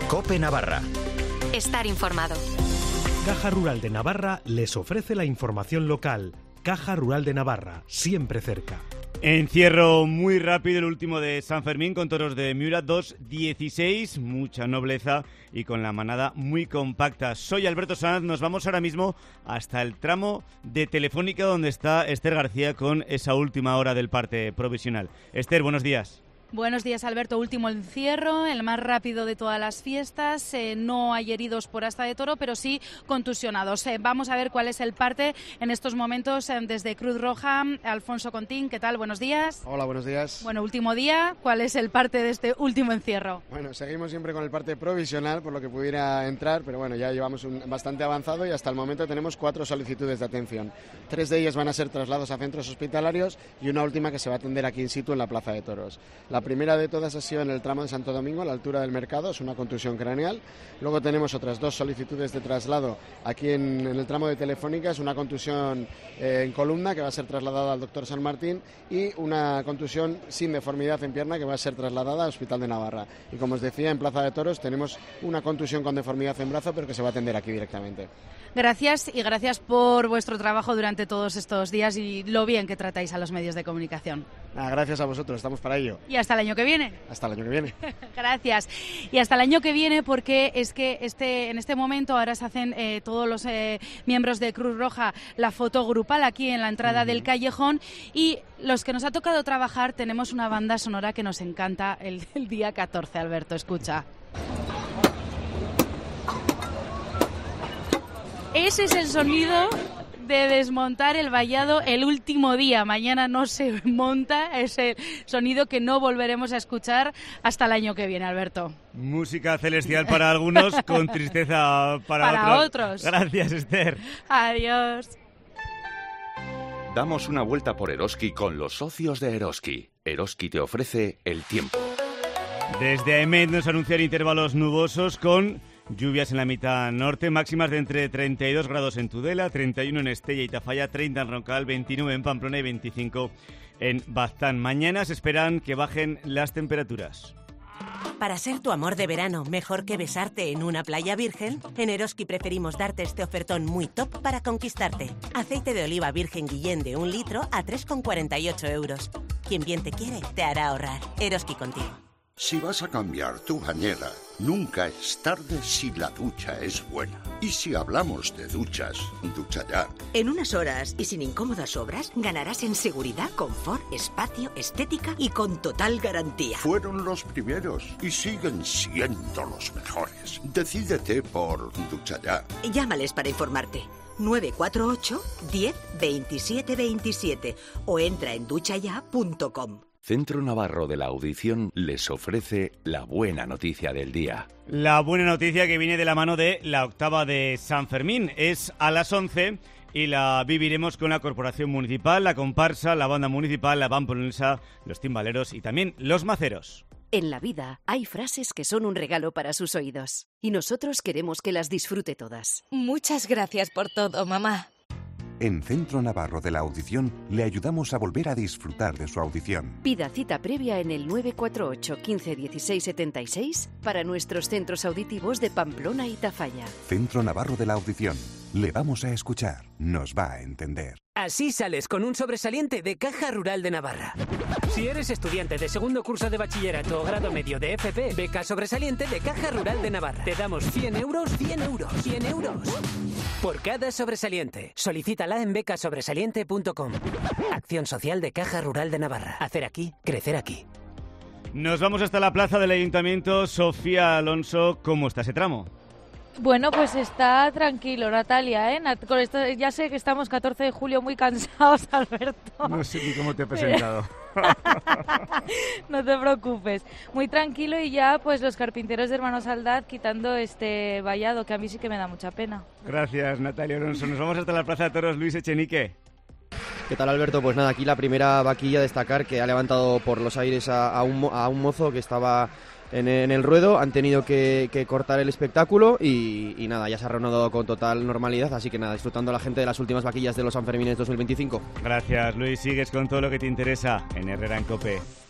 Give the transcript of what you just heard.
COPE Navarra. Estar informado. Caja Rural de Navarra les ofrece la información local. Caja Rural de Navarra, siempre cerca. Encierro muy rápido, el último de San Fermín con toros de Miura, 2.16, mucha nobleza y con la manada muy compacta. Soy Alberto Sanz, nos vamos ahora mismo hasta el tramo de Telefónica donde está Esther García con esa última hora del parte provisional. Esther, buenos días. Buenos días, Alberto. Último encierro, el más rápido de todas las fiestas. No hay heridos por asta de toro, pero sí contusionados. Vamos a ver cuál es el parte en estos momentos desde Cruz Roja. Alfonso Contín, ¿qué tal? Buenos días. Hola, buenos días. Bueno, último día. ¿Cuál es el parte de este último encierro? Bueno, seguimos siempre con el parte provisional, por lo que pudiera entrar, pero bueno, ya llevamos bastante avanzado y hasta el momento tenemos 4 solicitudes de atención. 3 de ellas van a ser traslados a centros hospitalarios y una última que se va a atender aquí in situ en la Plaza de Toros. La primera de todas ha sido en el tramo de Santo Domingo, a la altura del mercado, es una contusión craneal. Luego tenemos otras 2 solicitudes de traslado aquí en el tramo de Telefónica, es una contusión en columna que va a ser trasladada al doctor San Martín y una contusión sin deformidad en pierna que va a ser trasladada al Hospital de Navarra. Y como os decía, en Plaza de Toros tenemos una contusión con deformidad en brazo, pero que se va a atender aquí directamente. Gracias y gracias por vuestro trabajo durante todos estos días y lo bien que tratáis a los medios de comunicación. Gracias a vosotros, estamos para ello. Y hasta el año que viene. Hasta el año que viene. Gracias. Y hasta el año que viene, porque es que en este momento ahora se hacen todos los miembros de Cruz Roja la foto grupal aquí en la entrada del callejón y los que nos ha tocado trabajar tenemos una banda sonora que nos encanta el día 14, Alberto, escucha. Ese es el sonido de desmontar el vallado el último día. Mañana no se monta, es el sonido que no volveremos a escuchar hasta el año que viene, Alberto. Música celestial para algunos, con tristeza para otros. Gracias, Esther. Adiós. Damos una vuelta por Eroski con los socios de Eroski. Eroski te ofrece el tiempo. Desde AEMET nos anuncian intervalos nubosos con lluvias en la mitad norte, máximas de entre 32 grados en Tudela, 31 en Estella y Tafalla, 30 en Roncal, 29 en Pamplona y 25 en Baztán. Mañana se esperan que bajen las temperaturas. Para ser tu amor de verano mejor que besarte en una playa virgen, en Eroski preferimos darte este ofertón muy top para conquistarte. Aceite de oliva virgen Guillén de 1 litro a 3,48 euros. Quien bien te quiere, te hará ahorrar. Eroski contigo. Si vas a cambiar tu bañera, nunca es tarde si la ducha es buena. Y si hablamos de duchas, ducha ya. En unas horas y sin incómodas obras, ganarás en seguridad, confort, espacio, estética y con total garantía. Fueron los primeros y siguen siendo los mejores. Decídete por ducha ya. Llámales para informarte. 948 10 27 27 o entra en duchaya.com. Centro Navarro de la Audición les ofrece la buena noticia del día. La buena noticia que viene de la mano de la octava de San Fermín. Es a las 11 y la viviremos con la Corporación Municipal, la comparsa, la banda municipal, la pamplonesa, los timbaleros y también los maceros. En la vida hay frases que son un regalo para sus oídos y nosotros queremos que las disfrute todas. Muchas gracias por todo, mamá. En Centro Navarro de la Audición le ayudamos a volver a disfrutar de su audición. Pida cita previa en el 948 15 16 76 para nuestros centros auditivos de Pamplona y Tafalla. Centro Navarro de la Audición. Le vamos a escuchar. Nos va a entender. Así sales con un sobresaliente de Caja Rural de Navarra. Si eres estudiante de segundo curso de bachillerato o grado medio de FP, beca sobresaliente de Caja Rural de Navarra. Te damos 100 euros, 100 euros, 100 euros por cada sobresaliente. Solicítala en becasobresaliente.com. Acción social de Caja Rural de Navarra. Hacer aquí, crecer aquí. Nos vamos hasta la plaza del Ayuntamiento. Sofía Alonso, ¿cómo está ese tramo? Bueno, pues está tranquilo, Natalia, ¿eh? Con esto, ya sé que estamos 14 de julio muy cansados, Alberto. No sé ni cómo te he presentado. No te preocupes. Muy tranquilo y ya pues los carpinteros de Hermanos Aldaz quitando este vallado, que a mí sí que me da mucha pena. Gracias, Natalia Alonso. Nos vamos hasta la Plaza de Toros. Luis Echenique. ¿Qué tal, Alberto? Pues nada, aquí la primera vaquilla, destacar que ha levantado por los aires a un mozo que estaba en el ruedo. Han tenido que cortar el espectáculo y nada, ya se ha reanudado con total normalidad, así que nada, disfrutando la gente de las últimas vaquillas de los Sanfermines 2025. Gracias, Luis. Sigues con todo lo que te interesa en Herrera en COPE.